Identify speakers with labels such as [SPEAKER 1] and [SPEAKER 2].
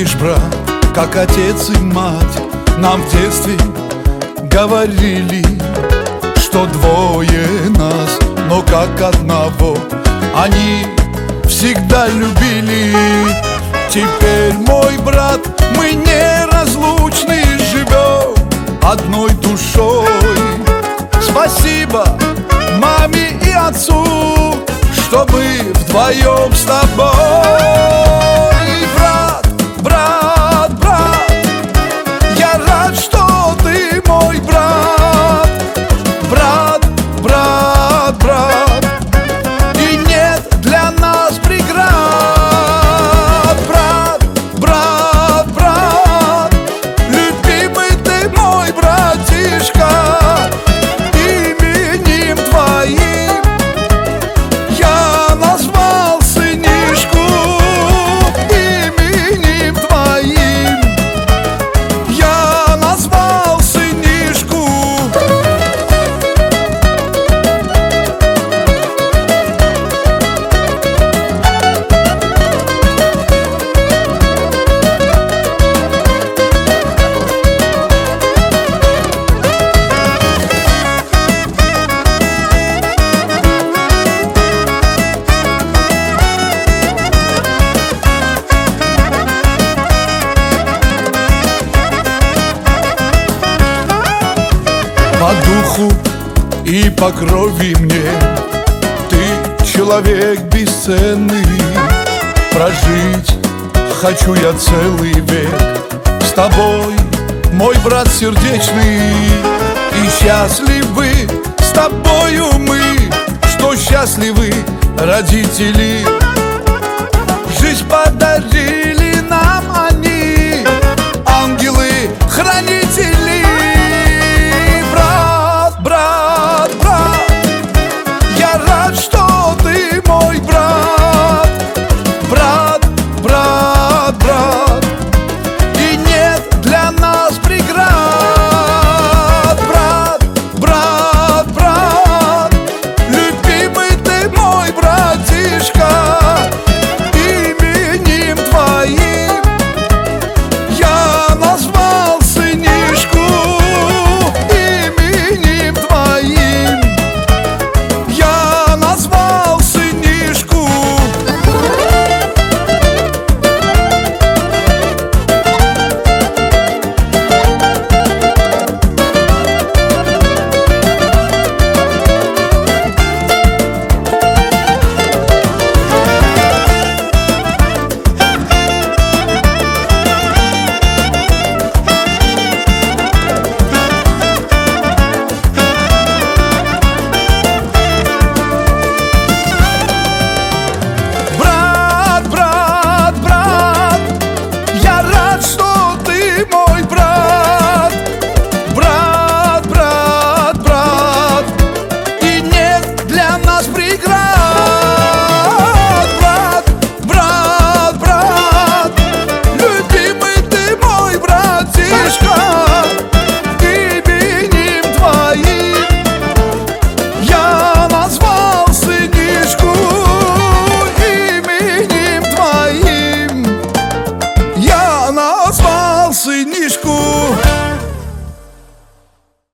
[SPEAKER 1] будешь, брат, как отец и мать. Нам в детстве говорили, что двое нас, но как одного. Они всегда любили. Теперь, мой брат, мы неразлучны, живем одной душой. Спасибо маме и отцу, что мы вдвоем с тобой. Брат, брат, брат, я рад, что ты мой брат. Брат, брат, брат, и нет для нас преград. Брат, брат, брат, любимый ты мой братишка. Именем твоим я назвал сынишку. Именем твоим я назвал сынишку. По духу и по крови мне ты человек бесценный. Прожить хочу я целый век с тобой, мой брат сердечный. И счастливы с тобою мы, что счастливы родители. Жизнь под